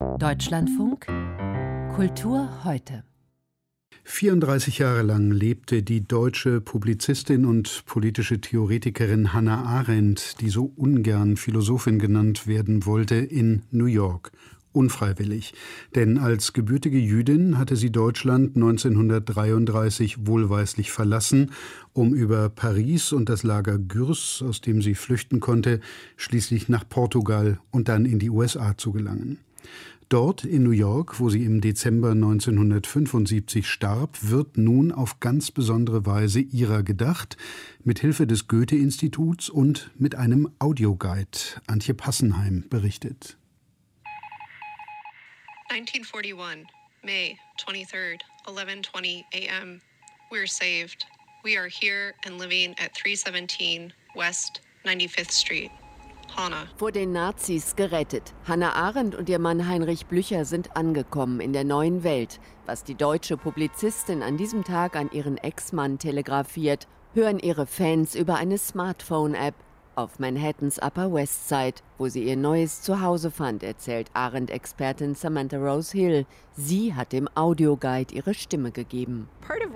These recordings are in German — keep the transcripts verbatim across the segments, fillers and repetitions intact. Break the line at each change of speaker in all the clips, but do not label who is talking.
Deutschlandfunk Kultur heute.
vierunddreißig Jahre lang lebte die deutsche Publizistin und politische Theoretikerin Hannah Arendt, die so ungern Philosophin genannt werden wollte, in New York. Unfreiwillig, denn als gebürtige Jüdin hatte sie Deutschland neunzehnhundertdreiunddreißig wohlweislich verlassen, um über Paris und das Lager Gürs, aus dem sie flüchten konnte, schließlich nach Portugal und dann in die U S A zu gelangen. Dort in New York, wo sie im Dezember neunzehnhundertfünfundsiebzig starb, wird nun auf ganz besondere Weise ihrer gedacht, mit Hilfe des Goethe-Instituts und mit einem Audioguide. Antje Passenheim berichtet.
nineteen forty-one, May twenty-third, eleven twenty a m We're saved. We are here and living at three seventeen West ninety-fifth Street. Hannah.
Vor den Nazis gerettet. Hannah Arendt und ihr Mann Heinrich Blücher sind angekommen in der neuen Welt. Was die deutsche Publizistin an diesem Tag an ihren Ex-Mann telegrafiert, hören ihre Fans über eine Smartphone-App. Auf Manhattans Upper West Side, wo sie ihr neues Zuhause fand, erzählt Arendt-Expertin Samantha Rose Hill. Sie hat dem Audioguide ihre Stimme gegeben.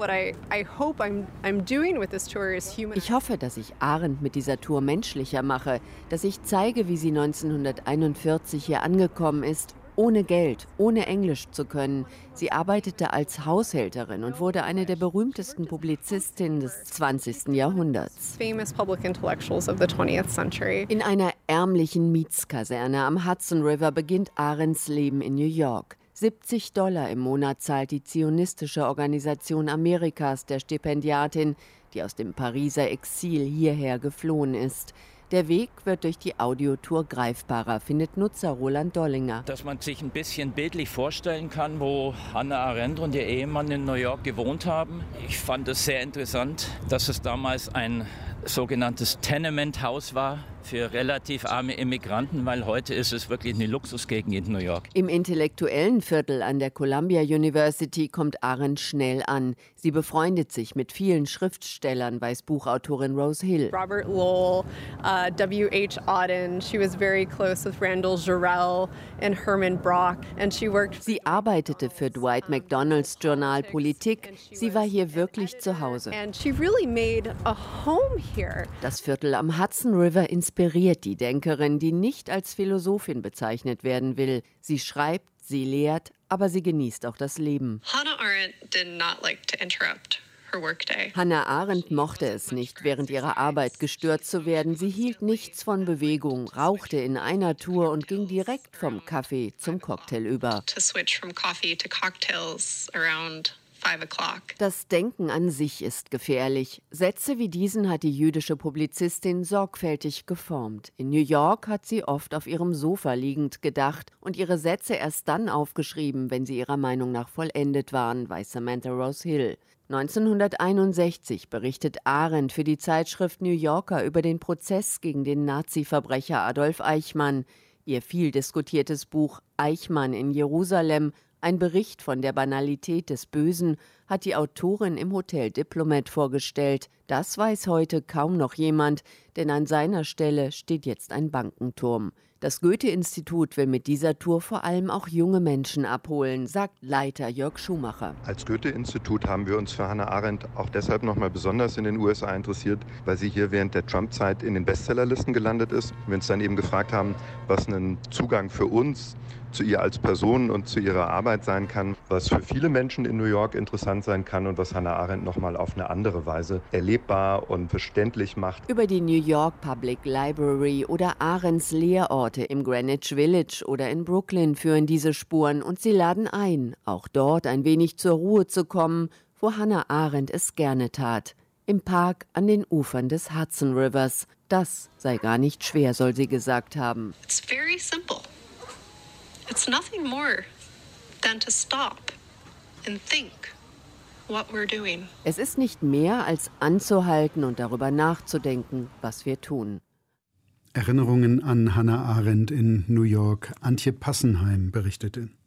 Ich hoffe, dass ich Arendt mit dieser Tour menschlicher mache, dass ich zeige, wie sie neunzehnhunderteinundvierzig hier angekommen ist, ohne Geld, ohne Englisch zu können. Sie arbeitete als Haushälterin und wurde eine der berühmtesten Publizistinnen des zwanzigsten Jahrhunderts. In einer ärmlichen Mietskaserne am Hudson River beginnt Arendts Leben in New York. siebzig Dollar im Monat zahlt die zionistische Organisation Amerikas der Stipendiatin, die aus dem Pariser Exil hierher geflohen ist. Der Weg wird durch die Audiotour greifbarer, findet Nutzer Roland Dollinger.
Dass man sich ein bisschen bildlich vorstellen kann, wo Hannah Arendt und ihr Ehemann in New York gewohnt haben. Ich fand es sehr interessant, dass es damals ein sogenanntes Tenement-Haus war für relativ arme Immigranten, weil heute ist es wirklich eine Luxusgegend in New York.
Im intellektuellen Viertel an der Columbia University kommt Arendt schnell an. Sie befreundet sich mit vielen Schriftstellern, weiß Buchautorin Rose Hill.
Robert Lowell, uh, W H Auden, she was very close with Randall Jarrell and Herman Brock, and she worked.
Sie arbeitete für Dwight McDonalds Journal Politik. Sie war hier wirklich zu Hause.
And she really made a home here.
Das Viertel am Hudson River inspiriert die Denkerin, die nicht als Philosophin bezeichnet werden will. Sie schreibt, sie lehrt, aber sie genießt auch das Leben.
Hannah Arendt did not like to interrupt her workday.
Hannah Arendt mochte es nicht, während ihrer Arbeit gestört zu werden. Sie hielt nichts von Bewegung, rauchte in einer Tour und ging direkt vom Kaffee zum Cocktail über.
To switch from coffee to cocktails around five o'clock.
Das Denken an sich ist gefährlich. Sätze wie diesen hat die jüdische Publizistin sorgfältig geformt. In New York hat sie oft auf ihrem Sofa liegend gedacht und ihre Sätze erst dann aufgeschrieben, wenn sie ihrer Meinung nach vollendet waren, weiß Samantha Rose Hill. neunzehnhunderteinundsechzig berichtet Arendt für die Zeitschrift New Yorker über den Prozess gegen den Nazi-Verbrecher Adolf Eichmann. Ihr viel diskutiertes Buch Eichmann in Jerusalem, ein Bericht von der Banalität des Bösen, hat die Autorin im Hotel Diplomat vorgestellt. Das weiß heute kaum noch jemand, denn an seiner Stelle steht jetzt ein Bankenturm. Das Goethe-Institut will mit dieser Tour vor allem auch junge Menschen abholen, sagt Leiter Jörg Schumacher.
Als Goethe-Institut haben wir uns für Hannah Arendt auch deshalb noch mal besonders in den U S A interessiert, weil sie hier während der Trump-Zeit in den Bestsellerlisten gelandet ist. Wir uns dann eben gefragt haben, was ein Zugang für uns zu ihr als Person und zu ihrer Arbeit sein kann, was für viele Menschen in New York interessant sein kann und was Hannah Arendt noch mal auf eine andere Weise erlebbar und verständlich macht.
Über die New York Public Library oder Arendts Lehrorte im Greenwich Village oder in Brooklyn führen diese Spuren und sie laden ein, auch dort ein wenig zur Ruhe zu kommen, wo Hannah Arendt es gerne tat. Im Park an den Ufern des Hudson Rivers. Das sei gar nicht schwer, soll sie gesagt haben.
It's very simple. It's nothing more than to stop and think what we're doing.
Es ist nicht mehr als anzuhalten und darüber nachzudenken, was wir tun.
Erinnerungen an Hannah Arendt in New York. Antje Passenheim berichtete.